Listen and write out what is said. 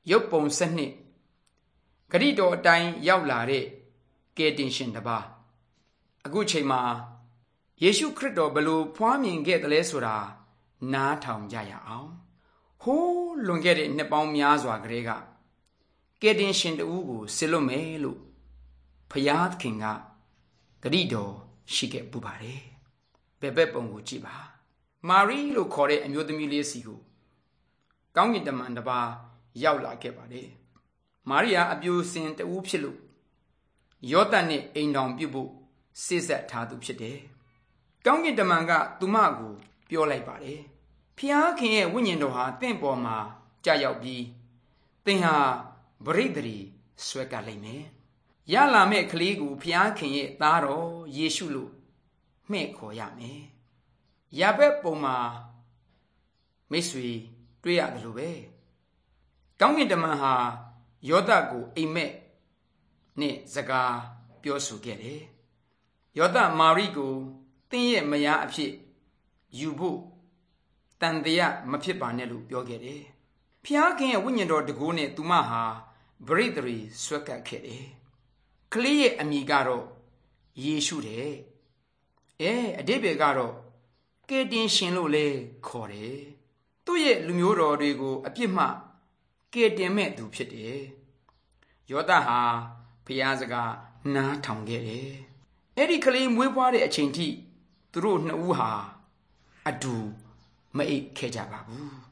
ရုပ်ပုံစနစ်ဂရိတော်အတိုင်းရောက်လာတဲ့ကယ်တင်ရှင်တစ်ပါးအခုချိန်မှာယေရှုခရစ်တော်ဘယ်လိုဖွားမြင်ခဲ့တယ်လဲဆိုတာနားထောင်ကြရအောင်ဟိုးလွန်ခဲ့တဲ့နှစ်ပေါင်းများစွာကတည်းကကယ်တင်ရှင်တူကိုဆေလွတ်မယ်လို့ဖျားသခင်ကဂရိတော်ရှိခဲ့ပူပါတယ်ဘယ်ဘက်ပုံကိုကြည့်ပါမာရီလို့ခေါ်တဲ့အမျိုးသမီးလေးစီကိုကောင်းကင်တမန်တစ်ပါးရောက်လာခဲ့ပါတယ်မာရိယာအပြိုစင်တူဖြစ်လို့ယောသတ်နဲ့အိမ်တော်ပြုဖို့စိတ်ဆက်ထားသူဖြစ်တယ်ကောင်းကင်တမန်ကသူမကိုပြောလိုက်ပါတယ်ဖျားခင်ရဲ့ဝိညာဉ်တော်ဟာတင့်ပေါ်မှာကြာရောက်ပြီးသင်ဟာပရိသေရီဆွဲကပ်လိုက်မယ်ရလာမဲ့ကလေးကိုဖျားခင်ရဲ့သားတော်ယေရှုလို့မှဲ့ခေါ်ရမယ်ရဘက်ပုံမှာမိတ်ဆွေတွေ့ရတယ်လို့ပဲကောင်းကင်တမန်ဟာယောသတ်ကိုအိမ်မက်နဲ့စကားပြောဆိုခဲ့တယ်ယောသတ်မာရိကိုသင်ရဲ့မယားအဖြစ်ယူဖို့တန်တရားမဖြစ်ပါနဲ့လို့ပြောခဲ့တယ်ဖျားခင်ရဲ့ဝိညာဉ်တော်တကိုးနဲ့သူမဟာပရိသေရီဆွဲကပ်ခဲ့တယ်ကလေးရဲ့အမည်ကတော့ယေရှုတဲ့အဓိပ္ပာယ်ကတော့ကယ်တင်ရှင်လို့လဲခေါ်တယ်သူ့ရဲ့လူမျိုးတော်တွေကိုအပြစ်မှကယ်တင်မဲ့သူဖြစ်တယ်ယောသတ်ဟာဖျားစကားနားထောင်ခဲ့တယ်အဲ့ဒီကလေးမွေးဖွားတဲ့အချိန်ထိသူတို့နှစ်ဦးဟာအတူမအိပ်ခဲ့ကြပါဘူး